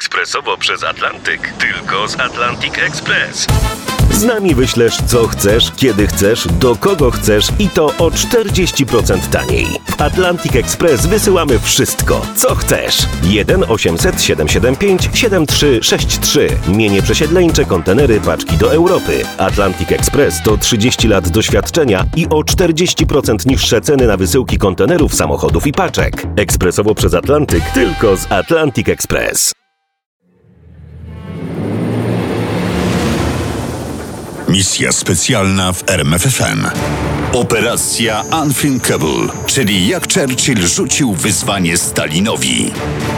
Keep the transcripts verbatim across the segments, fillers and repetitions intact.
ekspresowo przez Atlantyk. Tylko z Atlantic Express. Z nami wyślesz co chcesz, kiedy chcesz, do kogo chcesz i to o czterdzieści procent taniej. W Atlantic Express wysyłamy wszystko, co chcesz. jeden osiemset siedemset siedemdziesiąt pięć siedemdziesiąt trzy sześćdziesiąt trzy. Mienie przesiedleńcze, kontenery, paczki do Europy. Atlantic Express to trzydzieści lat doświadczenia i o czterdzieści procent niższe ceny na wysyłki kontenerów, samochodów i paczek. Ekspresowo przez Atlantyk, tylko z Atlantic Express. Misja specjalna w R M F F M. Operacja Unthinkable, czyli jak Churchill rzucił wyzwanie Stalinowi.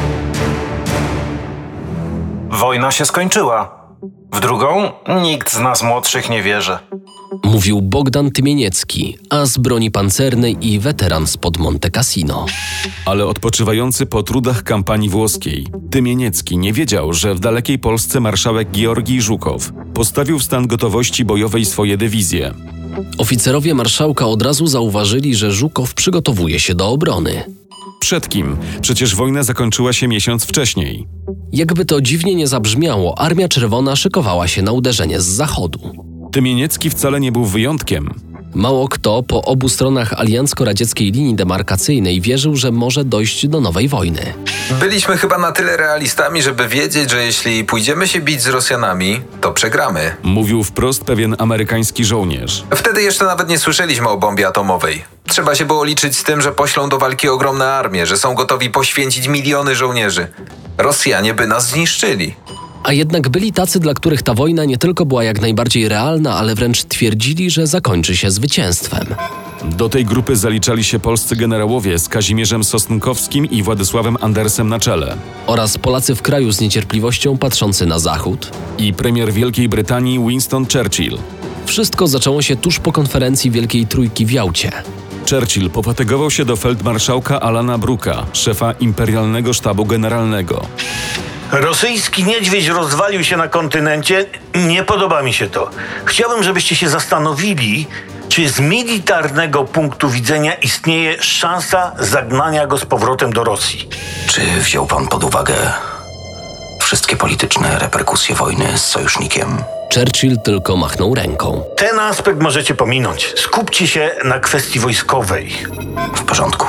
Wojna się skończyła. W drugą nikt z nas młodszych nie wierzy. Mówił Bogdan Tymieniecki, as broni pancernej i weteran spod Monte Cassino. Ale odpoczywający po trudach kampanii włoskiej, Tymieniecki nie wiedział, że w dalekiej Polsce marszałek Georgij Żukow postawił w stan gotowości bojowej swoje dywizje. Oficerowie marszałka od razu zauważyli, że Żukow przygotowuje się do obrony. Przed kim? Przecież wojna zakończyła się miesiąc wcześniej. Jakby to dziwnie nie zabrzmiało, Armia Czerwona szykowała się na uderzenie z zachodu. Tymieniecki wcale nie był wyjątkiem. Mało kto po obu stronach aliancko-radzieckiej linii demarkacyjnej wierzył, że może dojść do nowej wojny. Byliśmy chyba na tyle realistami, żeby wiedzieć, że jeśli pójdziemy się bić z Rosjanami, to przegramy. Mówił wprost pewien amerykański żołnierz. Wtedy jeszcze nawet nie słyszeliśmy o bombie atomowej. Trzeba się było liczyć z tym, że poślą do walki ogromne armie, że są gotowi poświęcić miliony żołnierzy. Rosjanie by nas zniszczyli. A jednak byli tacy, dla których ta wojna nie tylko była jak najbardziej realna, ale wręcz twierdzili, że zakończy się zwycięstwem. Do tej grupy zaliczali się polscy generałowie z Kazimierzem Sosnkowskim i Władysławem Andersem na czele. Oraz Polacy w kraju z niecierpliwością patrzący na zachód. I premier Wielkiej Brytanii Winston Churchill. Wszystko zaczęło się tuż po konferencji Wielkiej Trójki w Jałcie. Churchill pofatygował się do feldmarszałka Alana Brooka, szefa Imperialnego Sztabu Generalnego. Rosyjski niedźwiedź rozwalił się na kontynencie. Nie podoba mi się to. Chciałbym, żebyście się zastanowili, czy z militarnego punktu widzenia istnieje szansa zagnania go z powrotem do Rosji. Czy wziął pan pod uwagę wszystkie polityczne reperkusje wojny z sojusznikiem? Churchill tylko machnął ręką. Ten aspekt możecie pominąć. Skupcie się na kwestii wojskowej. W porządku.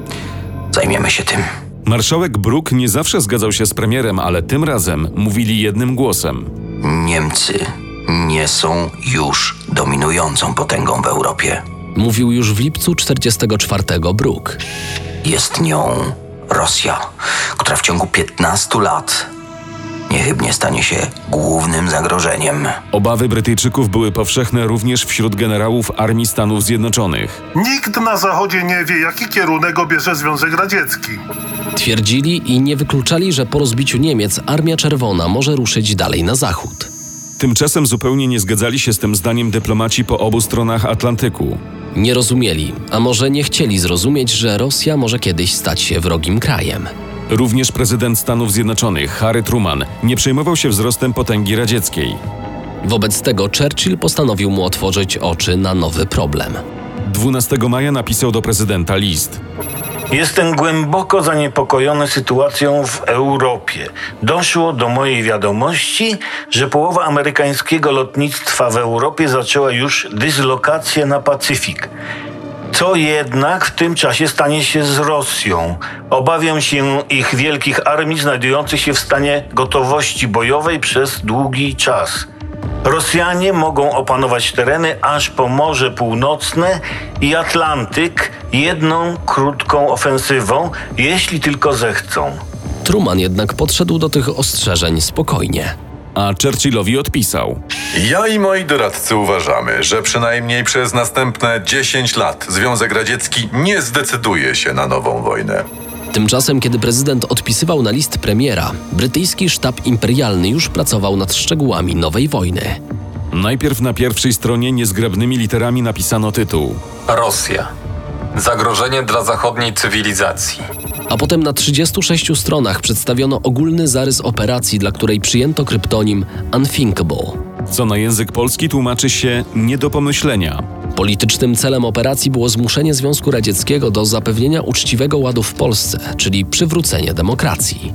Zajmiemy się tym. Marszałek Brooke nie zawsze zgadzał się z premierem, ale tym razem mówili jednym głosem. Niemcy nie są już dominującą potęgą w Europie. Mówił już w lipcu czterdziestego czwartego Brooke. Jest nią Rosja, która w ciągu piętnastu lat niechybnie stanie się głównym zagrożeniem. Obawy Brytyjczyków były powszechne również wśród generałów Armii Stanów Zjednoczonych. Nikt na Zachodzie nie wie, jaki kierunek obierze Związek Radziecki. Twierdzili i nie wykluczali, że po rozbiciu Niemiec Armia Czerwona może ruszyć dalej na zachód. Tymczasem zupełnie nie zgadzali się z tym zdaniem dyplomaci po obu stronach Atlantyku. Nie rozumieli, a może nie chcieli zrozumieć, że Rosja może kiedyś stać się wrogim krajem. Również prezydent Stanów Zjednoczonych, Harry Truman, nie przejmował się wzrostem potęgi radzieckiej. Wobec tego Churchill postanowił mu otworzyć oczy na nowy problem. dwunastego maja napisał do prezydenta list. Jestem głęboko zaniepokojony sytuacją w Europie. Doszło do mojej wiadomości, że połowa amerykańskiego lotnictwa w Europie zaczęła już dyslokację na Pacyfik. Co jednak w tym czasie stanie się z Rosją? Obawiam się ich wielkich armii znajdujących się w stanie gotowości bojowej przez długi czas. Rosjanie mogą opanować tereny aż po Morze Północne i Atlantyk jedną krótką ofensywą, jeśli tylko zechcą. Truman jednak podszedł do tych ostrzeżeń spokojnie. A Churchillowi odpisał. Ja i moi doradcy uważamy, że przynajmniej przez następne dziesięć lat Związek Radziecki nie zdecyduje się na nową wojnę. Tymczasem, kiedy prezydent odpisywał na list premiera, brytyjski sztab imperialny już pracował nad szczegółami nowej wojny. Najpierw na pierwszej stronie niezgrabnymi literami napisano tytuł. Rosja. Zagrożenie dla zachodniej cywilizacji. A potem na trzydziestu sześciu stronach przedstawiono ogólny zarys operacji, dla której przyjęto kryptonim Unthinkable. Co na język polski tłumaczy się nie do pomyślenia. Politycznym celem operacji było zmuszenie Związku Radzieckiego do zapewnienia uczciwego ładu w Polsce, czyli przywrócenie demokracji.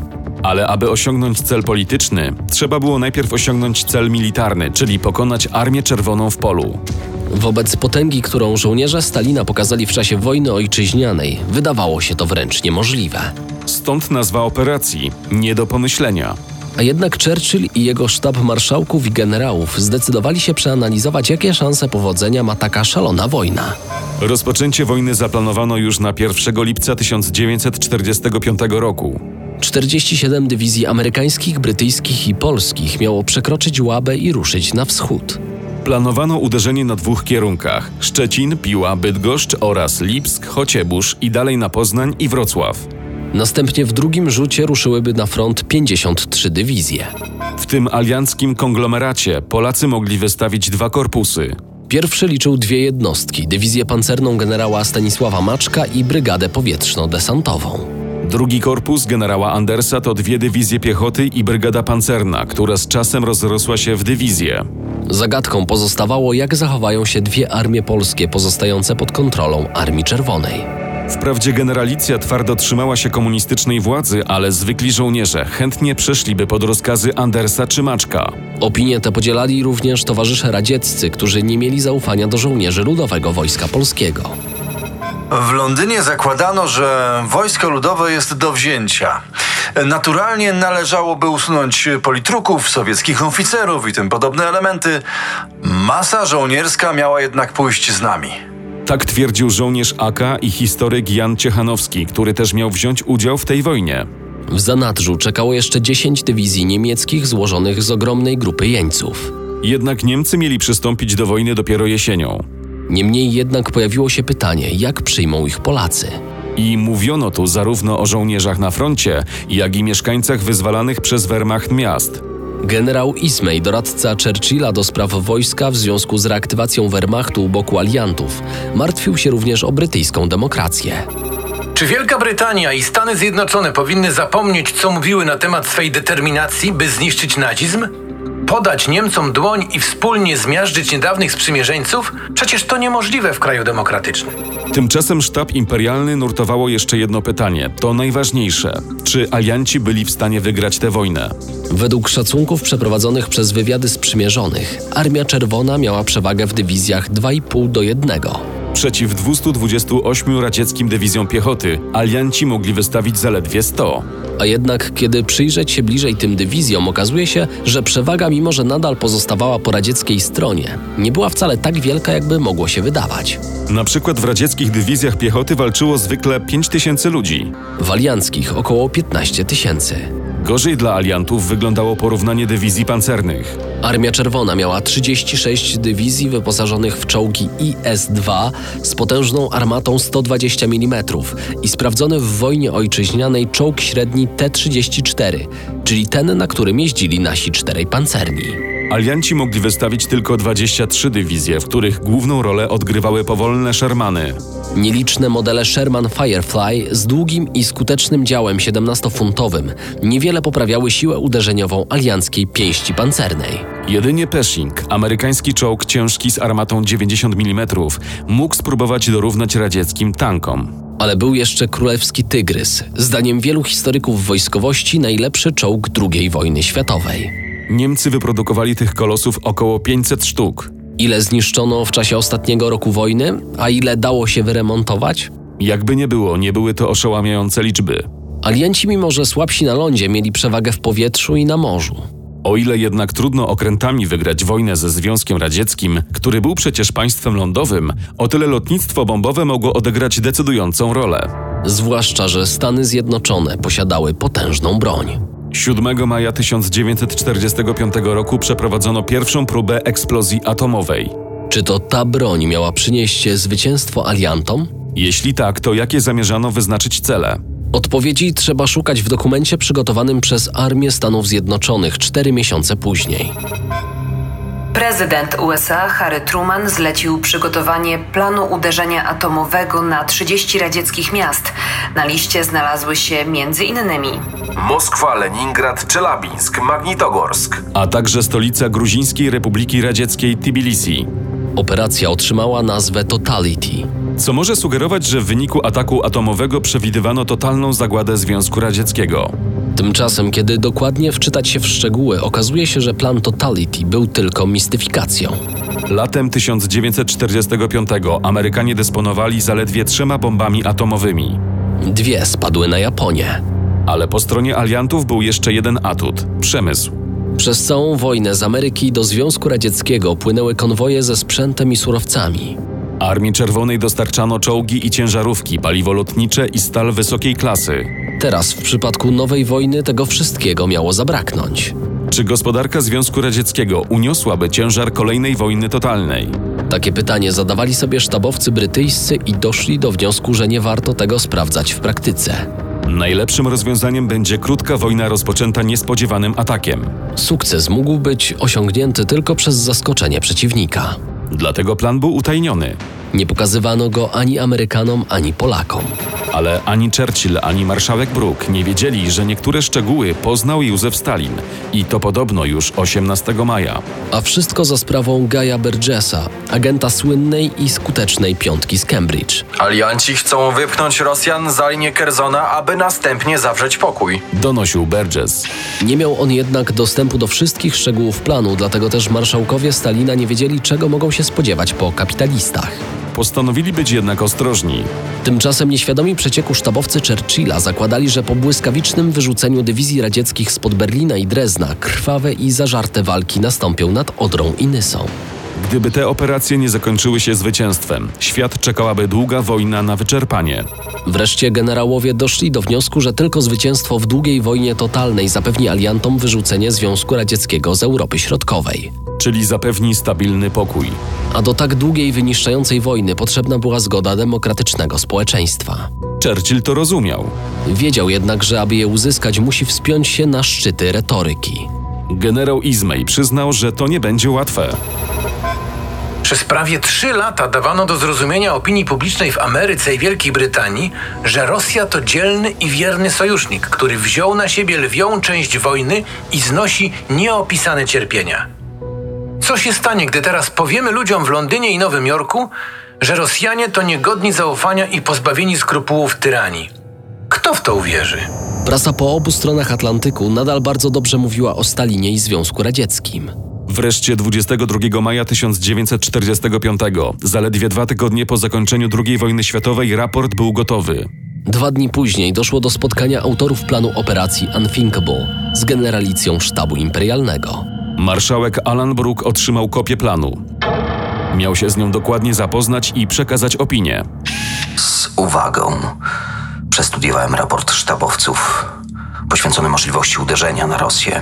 Ale aby osiągnąć cel polityczny, trzeba było najpierw osiągnąć cel militarny, czyli pokonać Armię Czerwoną w polu. Wobec potęgi, którą żołnierze Stalina pokazali w czasie wojny ojczyźnianej, wydawało się to wręcz niemożliwe. Stąd nazwa operacji – nie do pomyślenia. A jednak Churchill i jego sztab marszałków i generałów zdecydowali się przeanalizować, jakie szanse powodzenia ma taka szalona wojna. Rozpoczęcie wojny zaplanowano już na pierwszego lipca tysiąc dziewięćset czterdziestego piątego roku. czterdzieści siedem dywizji amerykańskich, brytyjskich i polskich miało przekroczyć Łabę i ruszyć na wschód. Planowano uderzenie na dwóch kierunkach – Szczecin, Piła, Bydgoszcz oraz Lipsk, Chociebórz i dalej na Poznań i Wrocław. Następnie w drugim rzucie ruszyłyby na front pięćdziesiąt trzy dywizje. W tym alianckim konglomeracie Polacy mogli wystawić dwa korpusy. Pierwszy liczył dwie jednostki – dywizję pancerną generała Stanisława Maczka i brygadę powietrzno-desantową. Drugi korpus generała Andersa to dwie dywizje piechoty i brygada pancerna, która z czasem rozrosła się w dywizję. Zagadką pozostawało, jak zachowają się dwie armie polskie pozostające pod kontrolą Armii Czerwonej. Wprawdzie generalicja twardo trzymała się komunistycznej władzy, ale zwykli żołnierze chętnie przeszliby pod rozkazy Andersa czy Maczka. Opinię tę podzielali również towarzysze radzieccy, którzy nie mieli zaufania do żołnierzy Ludowego Wojska Polskiego. W Londynie zakładano, że wojsko ludowe jest do wzięcia. Naturalnie należałoby usunąć politruków, sowieckich oficerów i tym podobne elementy. Masa żołnierska miała jednak pójść z nami. Tak twierdził żołnierz A K i historyk Jan Ciechanowski, który też miał wziąć udział w tej wojnie. W zanadrzu czekało jeszcze dziesięć dywizji niemieckich złożonych z ogromnej grupy jeńców. Jednak Niemcy mieli przystąpić do wojny dopiero jesienią. Niemniej jednak pojawiło się pytanie, jak przyjmą ich Polacy. I mówiono tu zarówno o żołnierzach na froncie, jak i mieszkańcach wyzwalanych przez Wehrmacht miast. Generał Ismay, doradca Churchilla do spraw wojska w związku z reaktywacją Wehrmachtu u boku aliantów, martwił się również o brytyjską demokrację. Czy Wielka Brytania i Stany Zjednoczone powinny zapomnieć, co mówiły na temat swej determinacji, by zniszczyć nazizm? Podać Niemcom dłoń i wspólnie zmiażdżyć niedawnych sprzymierzeńców? Przecież to niemożliwe w kraju demokratycznym. Tymczasem sztab imperialny nurtowało jeszcze jedno pytanie, to najważniejsze. Czy alianci byli w stanie wygrać tę wojnę? Według szacunków przeprowadzonych przez wywiady sprzymierzonych, Armia Czerwona miała przewagę w dywizjach dwa i pół do jednego. Przeciw dwustu dwudziestu ośmiu radzieckim dywizjom piechoty alianci mogli wystawić zaledwie sto. A jednak, kiedy przyjrzeć się bliżej tym dywizjom, okazuje się, że przewaga, mimo że nadal pozostawała po radzieckiej stronie, nie była wcale tak wielka, jakby mogło się wydawać. Na przykład w radzieckich dywizjach piechoty walczyło zwykle pięć tysięcy ludzi. W alianckich około piętnaście tysięcy. Gorzej dla aliantów wyglądało porównanie dywizji pancernych. Armia Czerwona miała trzydzieści sześć dywizji wyposażonych w czołgi I S dwa z potężną armatą sto dwadzieścia milimetrów i sprawdzony w wojnie ojczyźnianej czołg średni T trzydzieści cztery, czyli ten, na którym jeździli nasi czterej pancerni. Alianci mogli wystawić tylko dwadzieścia trzy dywizje, w których główną rolę odgrywały powolne Shermany. Nieliczne modele Sherman Firefly z długim i skutecznym działem siedemnastofuntowym niewiele poprawiały siłę uderzeniową alianckiej pięści pancernej. Jedynie Pershing, amerykański czołg ciężki z armatą dziewięćdziesiąt milimetrów, mógł spróbować dorównać radzieckim tankom. Ale był jeszcze królewski Tygrys, zdaniem wielu historyków wojskowości najlepszy czołg drugiej wojny światowej. Niemcy wyprodukowali tych kolosów około pięćset sztuk. Ile zniszczono w czasie ostatniego roku wojny, a ile dało się wyremontować? Jakby nie było, nie były to oszałamiające liczby. Alianci, mimo że słabsi na lądzie, mieli przewagę w powietrzu i na morzu. O ile jednak trudno okrętami wygrać wojnę ze Związkiem Radzieckim, który był przecież państwem lądowym, o tyle lotnictwo bombowe mogło odegrać decydującą rolę. Zwłaszcza, że Stany Zjednoczone posiadały potężną broń. siódmego maja tysiąc dziewięćset czterdziestego piątego roku przeprowadzono pierwszą próbę eksplozji atomowej. Czy to ta broń miała przynieść zwycięstwo aliantom? Jeśli tak, to jakie zamierzano wyznaczyć cele? Odpowiedzi trzeba szukać w dokumencie przygotowanym przez Armię Stanów Zjednoczonych cztery miesiące później. Prezydent U S A Harry Truman zlecił przygotowanie planu uderzenia atomowego na trzydzieści radzieckich miast. Na liście znalazły się między innymi Moskwa, Leningrad, Czelabińsk, Magnitogorsk, a także stolica Gruzińskiej Republiki Radzieckiej Tbilisi. Operacja otrzymała nazwę Totality, co może sugerować, że w wyniku ataku atomowego przewidywano totalną zagładę Związku Radzieckiego. Tymczasem, kiedy dokładnie wczytać się w szczegóły, okazuje się, że plan Totality był tylko mistyfikacją. Latem tysiąc dziewięćset czterdziestego piątego Amerykanie dysponowali zaledwie trzema bombami atomowymi. Dwie spadły na Japonię. Ale po stronie aliantów był jeszcze jeden atut – przemysł. Przez całą wojnę z Ameryki do Związku Radzieckiego płynęły konwoje ze sprzętem i surowcami. Armii Czerwonej dostarczano czołgi i ciężarówki, paliwo lotnicze i stal wysokiej klasy. Teraz w przypadku nowej wojny tego wszystkiego miało zabraknąć. Czy gospodarka Związku Radzieckiego uniosłaby ciężar kolejnej wojny totalnej? Takie pytanie zadawali sobie sztabowcy brytyjscy i doszli do wniosku, że nie warto tego sprawdzać w praktyce. Najlepszym rozwiązaniem będzie krótka wojna rozpoczęta niespodziewanym atakiem. Sukces mógł być osiągnięty tylko przez zaskoczenie przeciwnika. Dlatego plan był utajniony. Nie pokazywano go ani Amerykanom, ani Polakom. Ale ani Churchill, ani marszałek Brooke nie wiedzieli, że niektóre szczegóły poznał Józef Stalin. I to podobno już osiemnastego maja. A wszystko za sprawą Gaya Burgessa, agenta słynnej i skutecznej piątki z Cambridge. Alianci chcą wypchnąć Rosjan za linię Kerzona, aby następnie zawrzeć pokój. Donosił Burgess. Nie miał on jednak dostępu do wszystkich szczegółów planu, dlatego też marszałkowie Stalina nie wiedzieli, czego mogą się spodziewać po kapitalistach. Postanowili być jednak ostrożni. Tymczasem nieświadomi przecieku sztabowcy Churchilla zakładali, że po błyskawicznym wyrzuceniu dywizji radzieckich spod Berlina i Drezna krwawe i zażarte walki nastąpią nad Odrą i Nysą. Gdyby te operacje nie zakończyły się zwycięstwem, świat czekałaby długa wojna na wyczerpanie. Wreszcie generałowie doszli do wniosku, że tylko zwycięstwo w długiej wojnie totalnej zapewni aliantom wyrzucenie Związku Radzieckiego z Europy Środkowej. Czyli zapewni stabilny pokój. A do tak długiej, wyniszczającej wojny potrzebna była zgoda demokratycznego społeczeństwa. Churchill to rozumiał. Wiedział jednak, że aby je uzyskać, musi wspiąć się na szczyty retoryki. Generał Ismay przyznał, że to nie będzie łatwe. Przez prawie trzy lata dawano do zrozumienia opinii publicznej w Ameryce i Wielkiej Brytanii, że Rosja to dzielny i wierny sojusznik, który wziął na siebie lwią część wojny i znosi nieopisane cierpienia. Co się stanie, gdy teraz powiemy ludziom w Londynie i Nowym Jorku, że Rosjanie to niegodni zaufania i pozbawieni skrupułów tyranii? Kto w to uwierzy? Prasa po obu stronach Atlantyku nadal bardzo dobrze mówiła o Stalinie i Związku Radzieckim. Wreszcie dwudziestego drugiego maja tysiąc dziewięćset czterdziestego piątego, zaledwie dwa tygodnie po zakończeniu drugiej wojny światowej, raport był gotowy. Dwa dni później doszło do spotkania autorów planu operacji Unthinkable z generalicją sztabu imperialnego. Marszałek Alan Brooke otrzymał kopię planu. Miał się z nią dokładnie zapoznać i przekazać opinię. Z uwagą przestudiowałem raport sztabowców poświęcony możliwości uderzenia na Rosję.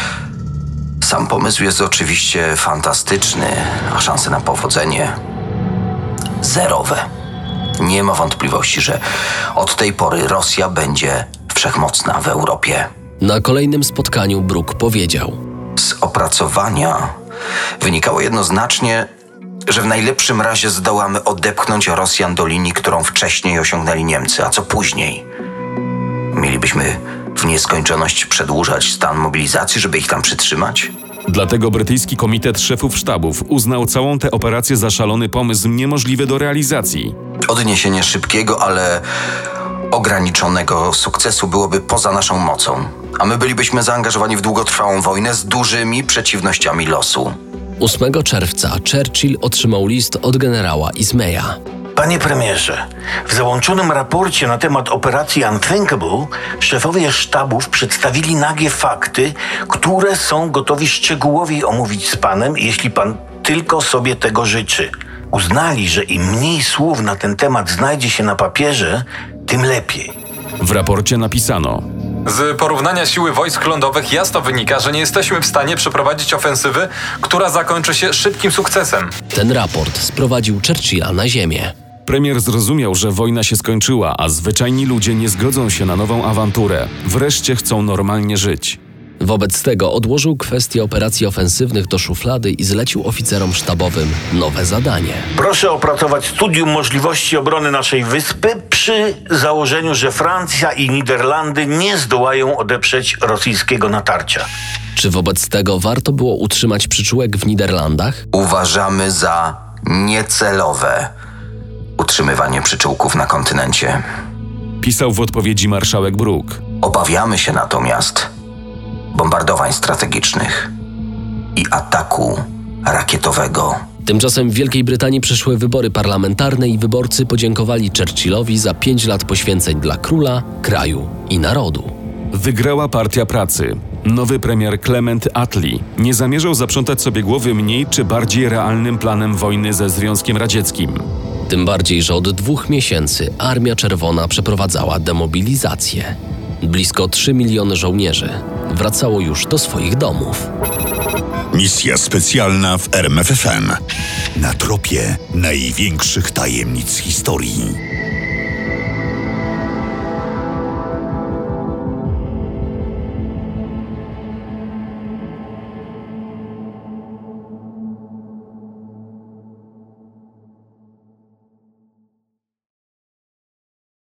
Sam pomysł jest oczywiście fantastyczny, a szanse na powodzenie zerowe. Nie ma wątpliwości, że od tej pory Rosja będzie wszechmocna w Europie. Na kolejnym spotkaniu Brooke powiedział: Z opracowania wynikało jednoznacznie, że w najlepszym razie zdołamy odepchnąć Rosjan do linii, którą wcześniej osiągnęli Niemcy, a co później? Mielibyśmy w nieskończoność przedłużać stan mobilizacji, żeby ich tam przytrzymać? Dlatego brytyjski komitet szefów sztabów uznał całą tę operację za szalony pomysł niemożliwy do realizacji. Odniesienie szybkiego, ale ograniczonego sukcesu byłoby poza naszą mocą, a my bylibyśmy zaangażowani w długotrwałą wojnę z dużymi przeciwnościami losu. ósmego czerwca Churchill otrzymał list od generała Ismaya. Panie premierze, w załączonym raporcie na temat operacji Unthinkable szefowie sztabów przedstawili nagie fakty, które są gotowi szczegółowiej omówić z panem, jeśli pan tylko sobie tego życzy. Uznali, że im mniej słów na ten temat znajdzie się na papierze, tym lepiej. W raporcie napisano: Z porównania siły wojsk lądowych jasno wynika, że nie jesteśmy w stanie przeprowadzić ofensywy, która zakończy się szybkim sukcesem. Ten raport sprowadził Churchilla na ziemię. Premier zrozumiał, że wojna się skończyła, a zwyczajni ludzie nie zgodzą się na nową awanturę. Wreszcie chcą normalnie żyć. Wobec tego odłożył kwestię operacji ofensywnych do szuflady i zlecił oficerom sztabowym nowe zadanie. Proszę opracować studium możliwości obrony naszej wyspy przy założeniu, że Francja i Niderlandy nie zdołają odeprzeć rosyjskiego natarcia. Czy wobec tego warto było utrzymać przyczółek w Niderlandach? Uważamy za niecelowe utrzymywanie przyczółków na kontynencie. Pisał w odpowiedzi marszałek Brooke. Obawiamy się natomiast bombardowań strategicznych i ataku rakietowego. Tymczasem w Wielkiej Brytanii przyszły wybory parlamentarne i wyborcy podziękowali Churchillowi za pięć lat poświęceń dla króla, kraju i narodu. Wygrała Partia Pracy. Nowy premier Clement Attlee nie zamierzał zaprzątać sobie głowy mniej czy bardziej realnym planem wojny ze Związkiem Radzieckim. Tym bardziej, że od dwóch miesięcy Armia Czerwona przeprowadzała demobilizację. Blisko trzy miliony żołnierzy wracało już do swoich domów. Misja specjalna w R M F F M. Na tropie największych tajemnic historii.